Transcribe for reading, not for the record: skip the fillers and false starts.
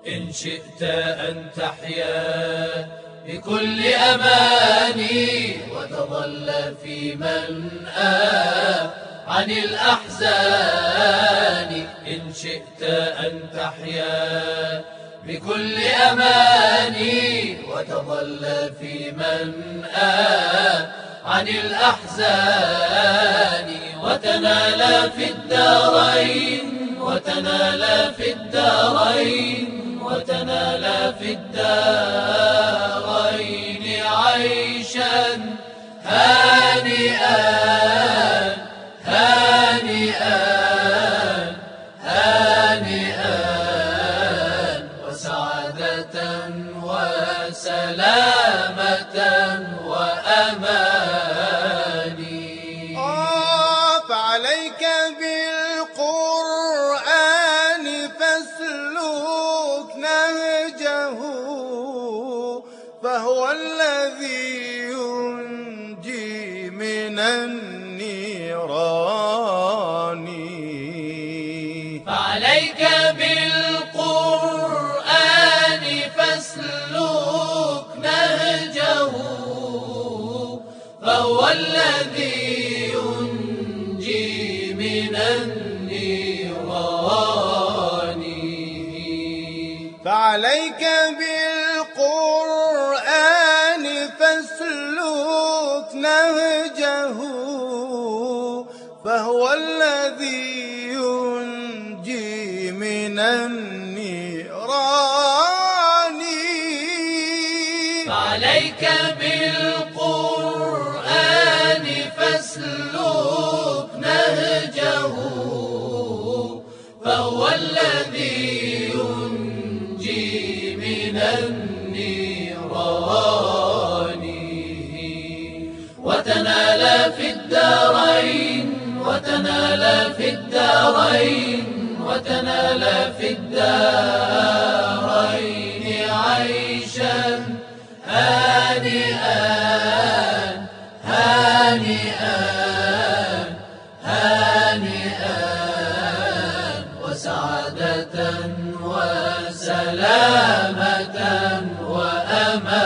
إن شئت أن تحيا بكل أماني وتظل في منأى عن الأحزان. إن شئت أن تحيا بكل أماني وتظل في منأى عن الأحزان، وتنال في الدارين، وتنال في الدارين، وتنال في الدارين عيشا هانئا هانئا هانئا وسعادة وسلامة وأماني. فعليك بالقرآن فاسلك نهجه، فهو الذي ينجي من النيران. فعليك بالقرآن فاسلك نهجه، فهو الذي ينجي من النيران. فعليك بالقرآن فاسلك نهجه، فهو الذي ينجي من النيران. فعليك بالقرآن فاسلك نهجه، فهو الذي ينجي من النيران. وتنال في الدارين، وتنال في الدارين، وتنال في الدارين عيشا هانئا هانئا هانئا وسعادة وسلامة وأمان.